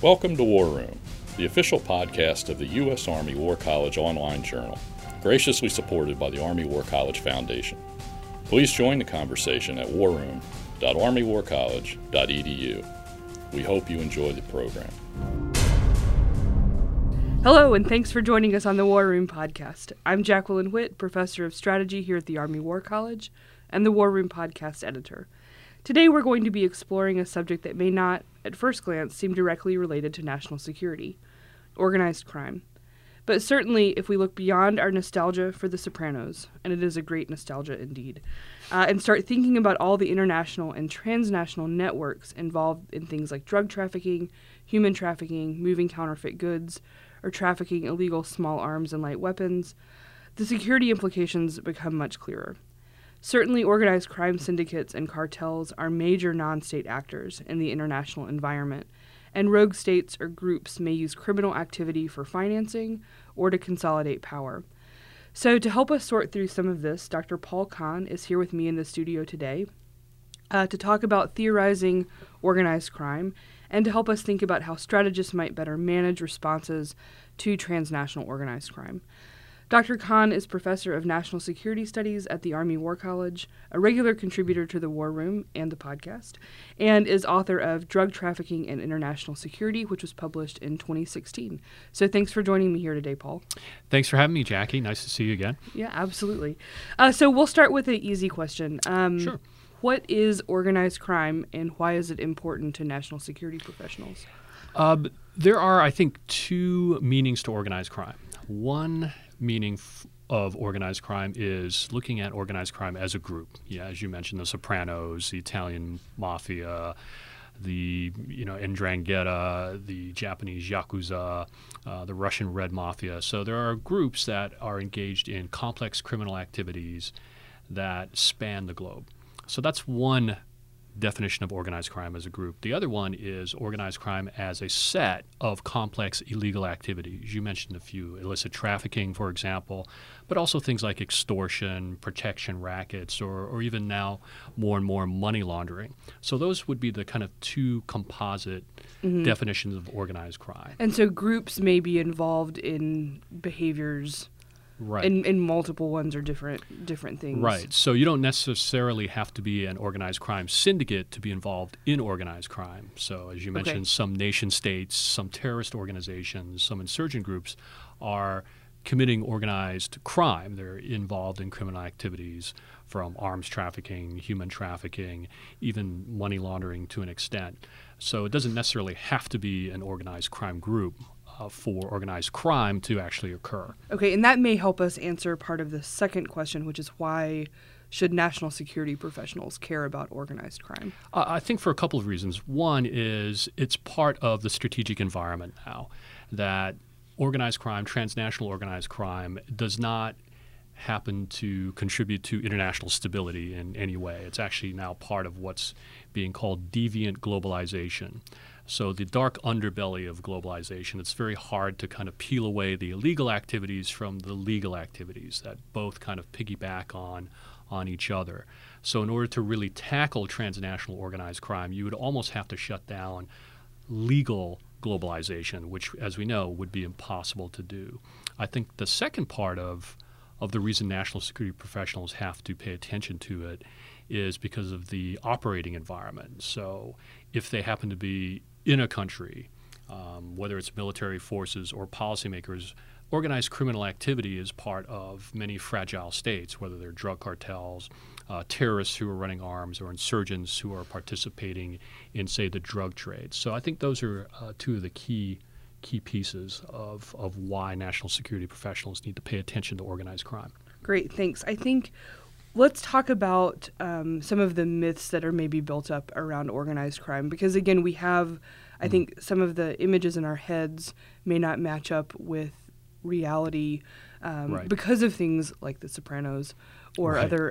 Welcome to War Room, the official podcast of the U.S. Army War College online journal, graciously supported by the Army War College Foundation. Please join the conversation at warroom.armywarcollege.edu. We hope you enjoy the program. Hello, and thanks for joining us on the War Room podcast. I'm Jacqueline Witt, Professor of Strategy here at the Army War College and the War Room podcast editor. Today we're going to be exploring a subject that may not, at first glance, seem directly related to national security: organized crime. But certainly, if we look beyond our nostalgia for The Sopranos, and it is a great nostalgia indeed, and start thinking about all the international and transnational networks involved in things like drug trafficking, human trafficking, moving counterfeit goods, or trafficking illegal small arms and light weapons, the security implications become much clearer. Certainly, organized crime syndicates and cartels are major non-state actors in the international environment, and rogue states or groups may use criminal activity for financing or to consolidate power. So to help us sort through some of this, Dr. Paul Kahn is here with me in the studio today to talk about theorizing organized crime and to help us think about how strategists might better manage responses to transnational organized crime. Dr. Kahn is Professor of National Security Studies at the Army War College, a regular contributor to the War Room and the podcast, and is author of Drug Trafficking and International Security, which was published in 2016. So thanks for joining me here today, Paul. Thanks for having me, Jackie. Nice to see you again. Yeah, absolutely. So we'll start with an easy question. Sure. What is organized crime, and why is it important to national security professionals? There are, I think, two meanings to organized crime. One meaning of organized crime is looking at organized crime as a group. Yeah, as you mentioned, the Sopranos, the Italian mafia, the 'Ndrangheta, the Japanese Yakuza, the Russian Red Mafia. So there are groups that are engaged in complex criminal activities that span the globe. So that's one definition of organized crime as a group. The other one is organized crime as a set of complex illegal activities. You mentioned a few: illicit trafficking, for example, but also things like extortion, protection rackets, or even now more and more money laundering. So those would be the kind of two composite definitions of organized crime. And so groups may be involved in behaviors. Right. In multiple ones or different things. Right. So you don't necessarily have to be an organized crime syndicate to be involved in organized crime. So as you mentioned, some nation states, some terrorist organizations, some insurgent groups are committing organized crime. They're involved in criminal activities from arms trafficking, human trafficking, even money laundering to an extent. So it doesn't necessarily have to be an organized crime group for organized crime to actually occur. Okay, and that may help us answer part of the second question, which is why should national security professionals care about organized crime? I think for a couple of reasons. One is it's part of the strategic environment now that organized crime, transnational organized crime, does not happen to contribute to international stability in any way. It's actually now part of what's being called deviant globalization. So the dark underbelly of globalization, it's very hard to kind of peel away the illegal activities from the legal activities that both kind of piggyback on each other. So in order to really tackle transnational organized crime, you would almost have to shut down legal globalization, which, as we know, would be impossible to do. I think the second part of the reason national security professionals have to pay attention to it is because of the operating environment. So if they happen to be in a country, whether it's military forces or policymakers, organized criminal activity is part of many fragile states, whether they're drug cartels, terrorists who are running arms, or insurgents who are participating in, say, the drug trade. So I think those are two of the key pieces of why national security professionals need to pay attention to organized crime. Great, thanks. I think let's talk about some of the myths that are maybe built up around organized crime, because again, we have, I think some of the images in our heads may not match up with reality because of things like The Sopranos or other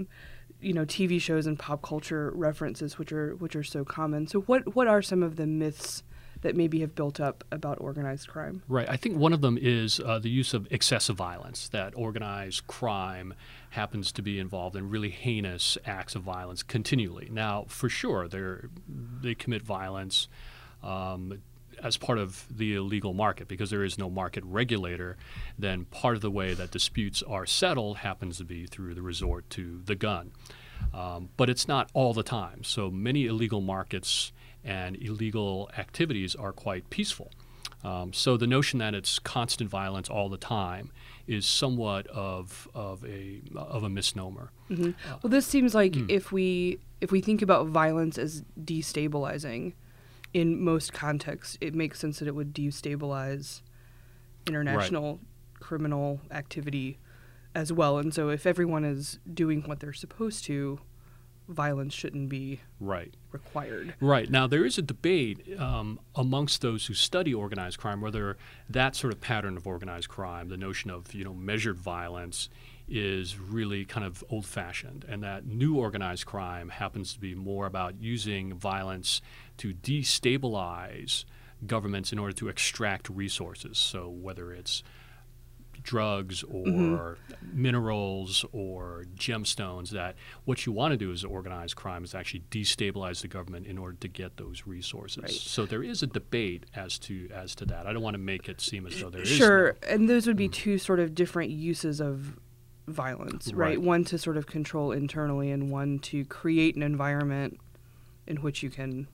TV shows and pop culture references, which are so common. So what are some of the myths that maybe have built up about organized crime? Right. I think one of them is the use of excessive violence, that organized crime happens to be involved in really heinous acts of violence continually. Now, for sure, they commit violence as part of the illegal market, because there is no market regulator, then part of the way that disputes are settled happens to be through the resort to the gun. But it's not all the time. So many illegal markets and illegal activities are quite peaceful. So the notion that it's constant violence all the time is somewhat of a misnomer. Mm-hmm. Well, this seems like if we think about violence as destabilizing, in most contexts, it makes sense that it would destabilize international criminal activity as well. And so if everyone is doing what they're supposed to, violence shouldn't be required. Right. Now, there is a debate amongst those who study organized crime whether that sort of pattern of organized crime, the notion of measured violence, is really kind of old-fashioned, and that new organized crime happens to be more about using violence to destabilize governments in order to extract resources. So whether it's drugs or minerals or gemstones, that what you want to do as organized crime is actually destabilize the government in order to get those resources. Right. So there is a debate as to that. I don't want to make it seem as though there is. Sure, and those would be two sort of different uses of violence, right? One to sort of control internally, and one to create an environment in which you can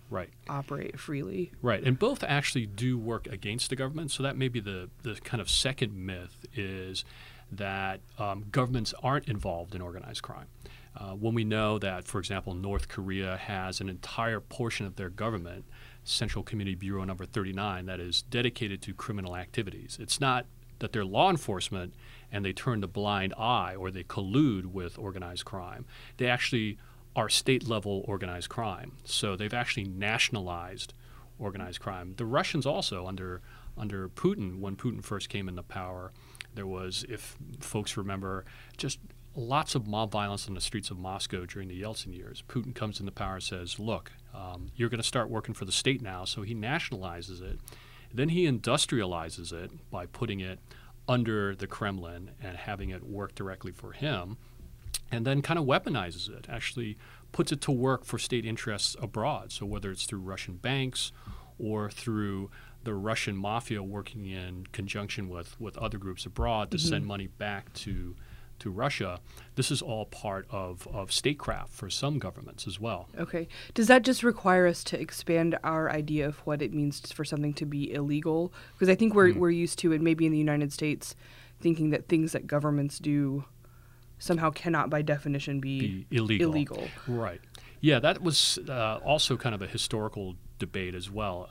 operate freely. Right, and both actually do work against the government. So that may be the kind of second myth, is that governments aren't involved in organized crime. When we know that, for example, North Korea has an entire portion of their government, Central Community Bureau number 39, that is dedicated to criminal activities. It's not that they're law enforcement and they turn a blind eye or they collude with organized crime. They actually are state-level organized crime. So they've actually nationalized organized crime. The Russians also, under Putin, when Putin first came into power, there was, if folks remember, just lots of mob violence on the streets of Moscow during the Yeltsin years. Putin comes into power and says, look, you're going to start working for the state now. So he nationalizes it. Then he industrializes it by putting it under the Kremlin and having it work directly for him, and then kind of weaponizes it, actually puts it to work for state interests abroad. So whether it's through Russian banks or through the Russian mafia working in conjunction with other groups abroad to send money back to Russia, this is all part of statecraft for some governments as well. Okay. Does that just require us to expand our idea of what it means for something to be illegal? Because I think we're used to, and maybe in the United States, thinking that things that governments do somehow cannot by definition be illegal. Right. Yeah, that was also kind of a historical debate as well.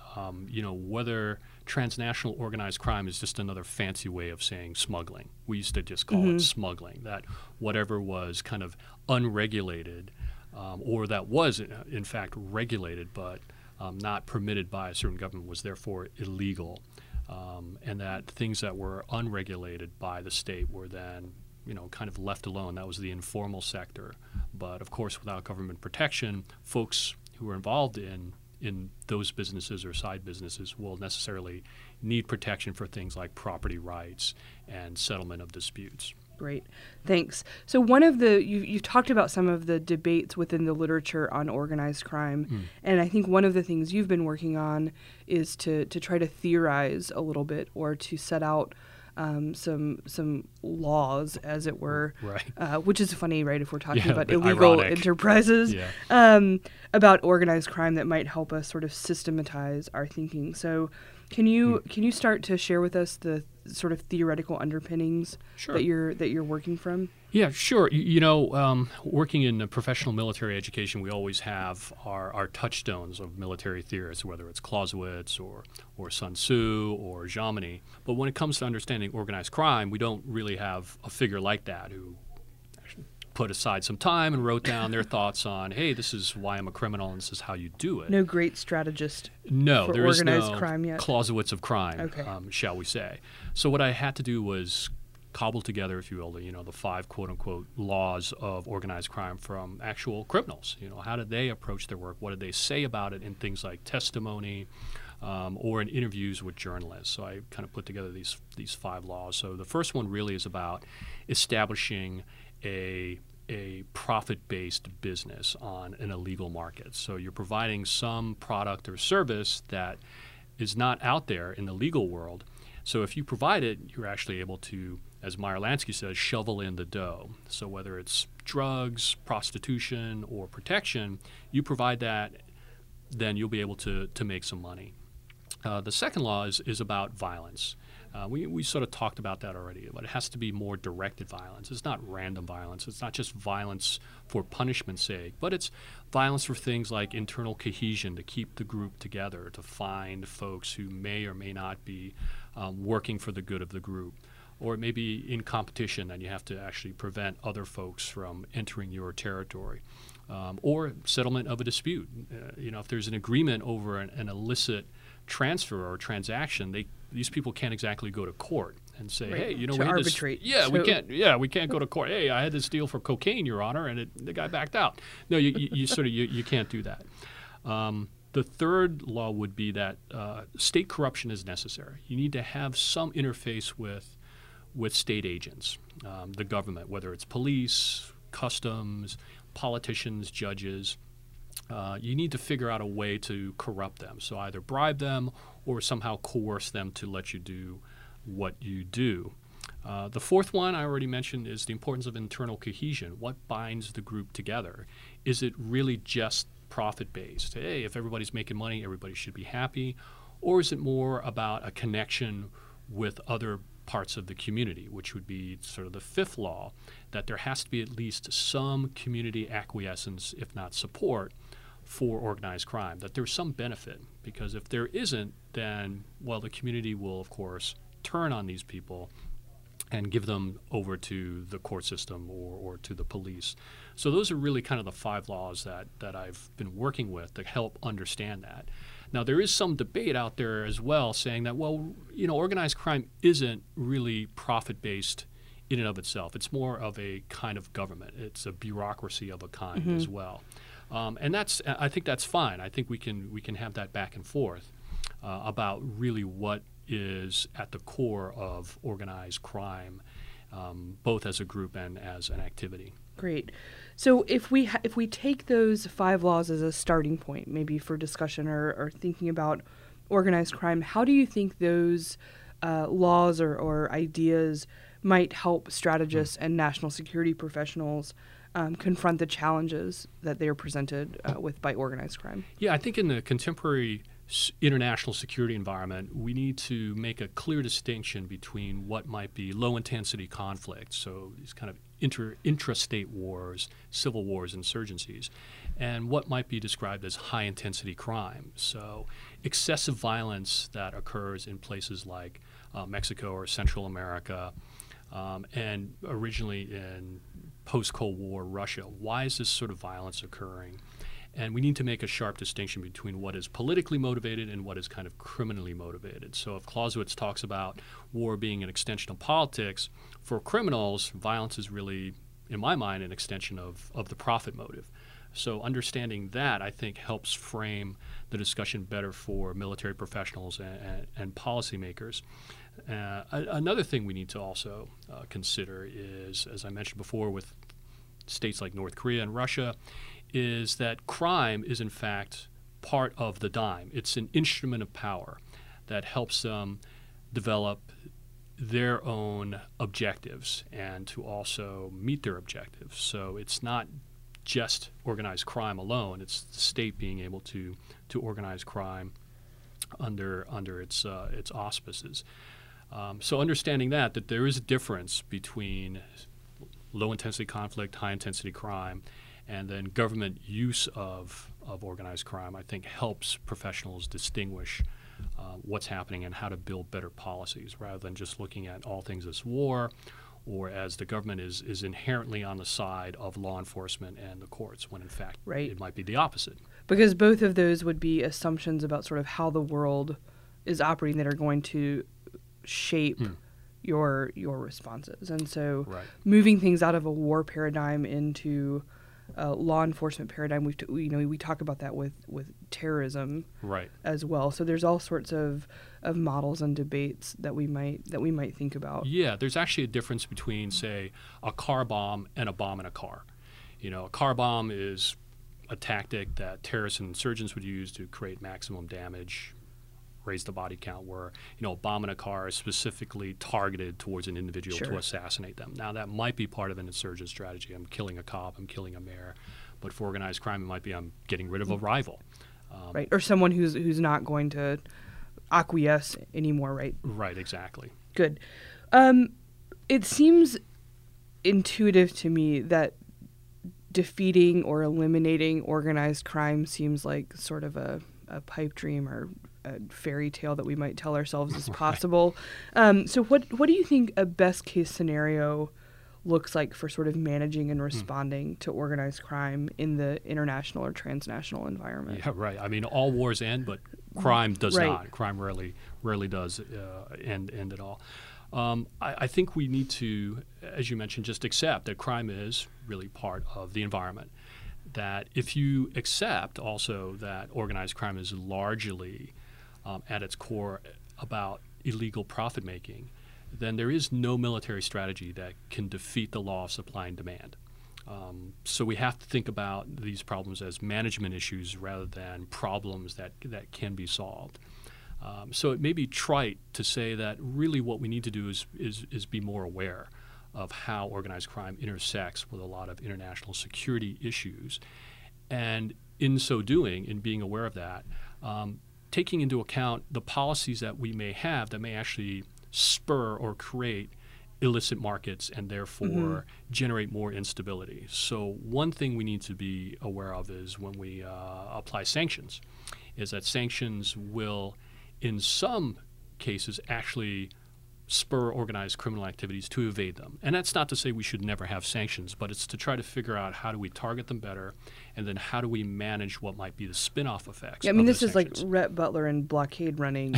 Whether transnational organized crime is just another fancy way of saying smuggling. We used to just call it smuggling, that whatever was kind of unregulated or that was in fact regulated but not permitted by a certain government was therefore illegal, and that things that were unregulated by the state were then kind of left alone. That was the informal sector. But of course, without government protection, folks who are involved in those businesses or side businesses will necessarily need protection for things like property rights and settlement of disputes. Great. Thanks. So one of you've talked about some of the debates within the literature on organized crime, and I think one of the things you've been working on is to try to theorize a little bit, or to set out some laws, as it were, which is funny, right? If we're talking about illegal enterprises, about organized crime that might help us sort of systematize our thinking. So, can you start to share with us the sort of theoretical underpinnings that you're working from? Yeah, sure. Working in professional military education, we always have our touchstones of military theorists, whether it's Clausewitz or Sun Tzu or Jomini. But when it comes to understanding organized crime, we don't really have a figure like that who put aside some time and wrote down their thoughts on, hey, this is why I'm a criminal and this is how you do it. No great strategist for there organized is no crime yet. Clausewitz of crime, shall we say. So what I had to do was cobble together, if you will, the 5 quote-unquote laws of organized crime from actual criminals. How did they approach their work? What did they say about it in things like testimony or in interviews with journalists? So I kind of put together these 5 laws. So the first one really is about establishing a profit-based business on an illegal market. So you're providing some product or service that is not out there in the legal world. So if you provide it, you're actually able to, as Meyer Lansky says, shovel in the dough. So whether it's drugs, prostitution, or protection, you provide that, then you'll be able to make some money. The second law is about violence. We sort of talked about that already, but it has to be more directed violence. It's not random violence. It's not just violence for punishment's sake, but it's violence for things like internal cohesion, to keep the group together, to find folks who may or may not be working for the good of the group. Or it may be in competition, and you have to actually prevent other folks from entering your territory. Or settlement of a dispute. If there's an agreement over an illicit transfer or transaction, these people can't exactly go to court and say, right. "Hey, we had arbitrate. we can't go to court. Hey, I had this deal for cocaine, Your Honor, and the guy backed out." No, you can't do that. The third law would be that state corruption is necessary. You need to have some interface with state agents, the government, whether it's police, customs, politicians, judges. You need to figure out a way to corrupt them. So either bribe them or somehow coerce them to let you do what you do. The fourth one I already mentioned is the importance of internal cohesion. What binds the group together? Is it really just profit-based? Hey, if everybody's making money, everybody should be happy. Or is it more about a connection with other parts of the community, which would be sort of the fifth law, that there has to be at least some community acquiescence, if not support, for organized crime, that there's some benefit. Because if there isn't, then, the community will, of course, turn on these people and give them over to the court system or to the police. So those are really kind of the 5 laws that I've been working with to help understand that. Now, there is some debate out there as well saying that, organized crime isn't really profit-based in and of itself. It's more of a kind of government. It's a bureaucracy of a kind as well. And I think that's fine. I think we can have that back and forth about really what is at the core of organized crime, both as a group and as an activity. Great. So if we take those 5 laws as a starting point, maybe for discussion or thinking about organized crime, how do you think those laws or ideas might help strategists and national security professionals confront the challenges that they are presented with by organized crime? Yeah, I think in the contemporary international security environment, we need to make a clear distinction between what might be low-intensity conflicts, so these kind of intrastate wars, civil wars, insurgencies, and what might be described as high-intensity crime. So excessive violence that occurs in places like Mexico or Central America, and originally in post-Cold War Russia. Why is this sort of violence occurring? And we need to make a sharp distinction between what is politically motivated and what is kind of criminally motivated. So if Clausewitz talks about war being an extension of politics, for criminals, violence is really, in my mind, an extension of the profit motive. So understanding that, I think, helps frame the discussion better for military professionals and policymakers. Another thing we need to also consider is, as I mentioned before, with states like North Korea and Russia, is that crime is in fact part of the dime. It's an instrument of power that helps them develop their own objectives and to also meet their objectives. So it's not just organized crime alone. It's the state being able to organize crime under its auspices. So understanding that there is a difference between low-intensity conflict, high-intensity crime, and then government use of organized crime, I think, helps professionals distinguish what's happening and how to build better policies rather than just looking at all things as war or as the government is inherently on the side of law enforcement and the courts, when in fact it might be the opposite. Because both of those would be assumptions about sort of how the world is operating that are going to shape your responses. And so moving things out of a war paradigm into law enforcement paradigm, we talk about that with terrorism as well. So there's all sorts of models and debates that we might think about. Yeah, there's actually a difference between, say, a car bomb and a bomb in a car. A car bomb is a tactic that terrorists and insurgents would use to create maximum damage raise the body count, where a bomb in a car is specifically targeted towards an individual to assassinate them. Now that might be part of an insurgent strategy. I'm killing a cop, I'm killing a mayor, but for organized crime, it might be I'm getting rid of a rival, right? Or someone who's not going to acquiesce anymore, right? Right, exactly. Good. It seems intuitive to me that defeating or eliminating organized crime seems like sort of a pipe dream or a fairy tale that we might tell ourselves is possible. So what do you think a best case scenario looks like for sort of managing and responding to organized crime in the international or transnational environment? Yeah, right. I mean, all wars end, but crime does not. Crime rarely does end at all. I think we need to, as you mentioned, just accept that crime is really part of the environment. That if you accept also that organized crime is largely at its core about illegal profit making, then there is no military strategy that can defeat the law of supply and demand. So we have to think about these problems as management issues rather than problems that can be solved. So it may be trite to say that really what we need to do is be more aware of how organized crime intersects with a lot of international security issues. And in so doing, in being aware of that, taking into account the policies that we may have that may actually spur or create illicit markets and therefore generate more instability. So one thing we need to be aware of is when we apply sanctions, is that sanctions will in some cases actually spur organized criminal activities to evade them. And that's not to say we should never have sanctions, but it's to try to figure out how do we target them better, and then how do we manage what might be the spin-off effects. Yeah, I mean, this is like Rhett Butler and blockade running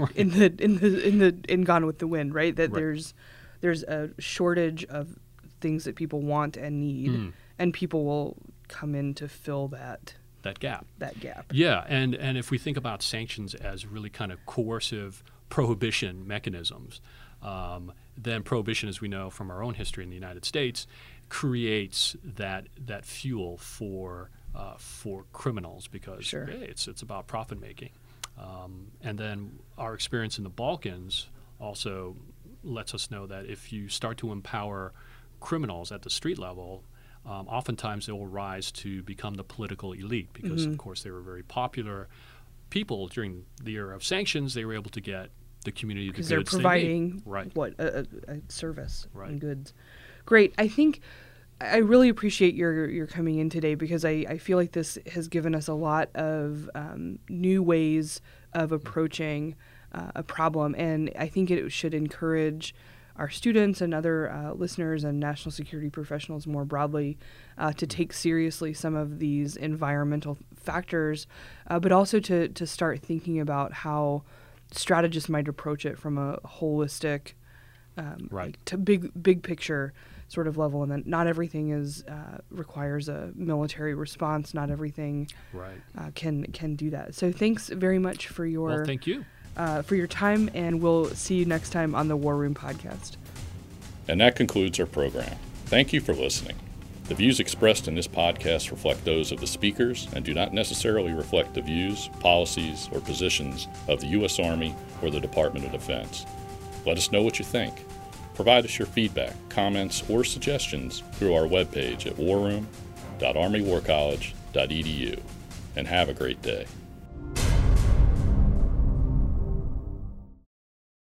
in Gone with the Wind, right? That there's a shortage of things that people want and need, and people will come in to fill that gap. Yeah, and if we think about sanctions as really kind of coercive prohibition mechanisms, then prohibition, as we know from our own history in the United States, creates that fuel for criminals because it's about profit making. And then our experience in the Balkans also lets us know that if you start to empower criminals at the street level, oftentimes they will rise to become the political elite because, of course, they were very popular people during the era of sanctions. They were able to get the community the goods they're providing a service and goods. Great. I think I really appreciate your coming in today because I feel like this has given us a lot of new ways of approaching a problem, and I think it should encourage our students and other listeners and national security professionals more broadly to take seriously some of these environmental factors, but also to start thinking about how strategists might approach it from a holistic, to big picture sort of level, and then not everything requires a military response. Not everything can do that. So thanks very much for your thank you. For your time, and we'll see you next time on the War Room Podcast. And that concludes our program. Thank you for listening. The views expressed in this podcast reflect those of the speakers and do not necessarily reflect the views, policies, or positions of the U.S. Army or the Department of Defense. Let us know what you think. Provide us your feedback, comments, or suggestions through our webpage at warroom.armywarcollege.edu. And have a great day.